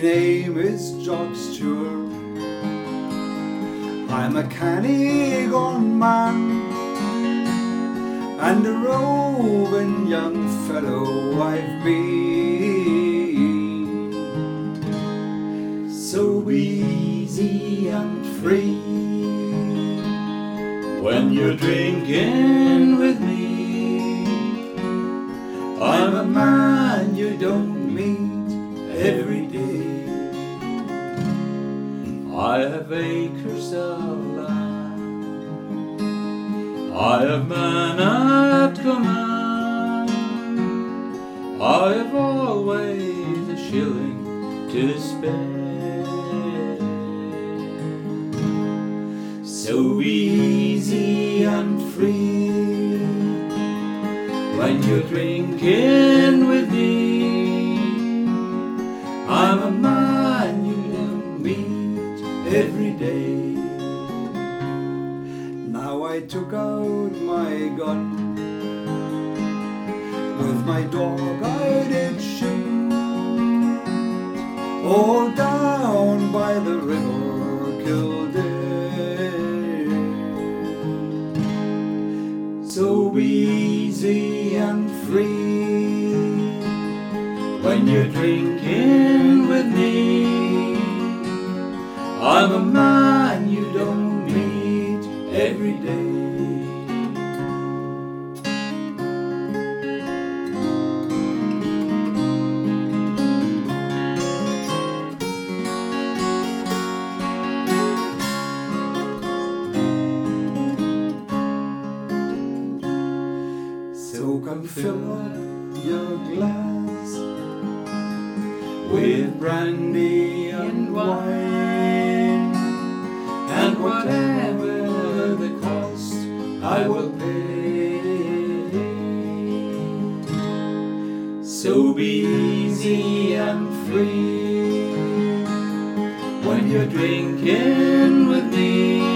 name is Jock Stewart. I'm a Canny-gone man and a roving young fellow I've been. So easy and free when you're drinking with me. I'm a man you don't meet every day. I have acres of land, I have man at command, I have always a shilling to spare. So easy and free when you're drinking with me. I'm a man you don't meet every day. Now I took out my gun, with my dog I did shoot, all down by the river Kildare. So easy and free when you're drinking with me. I'm a man you don't meet every day. So come fill up your glass with brandy and wine, and whatever the cost I will pay. So be easy and free when you're drinking with me.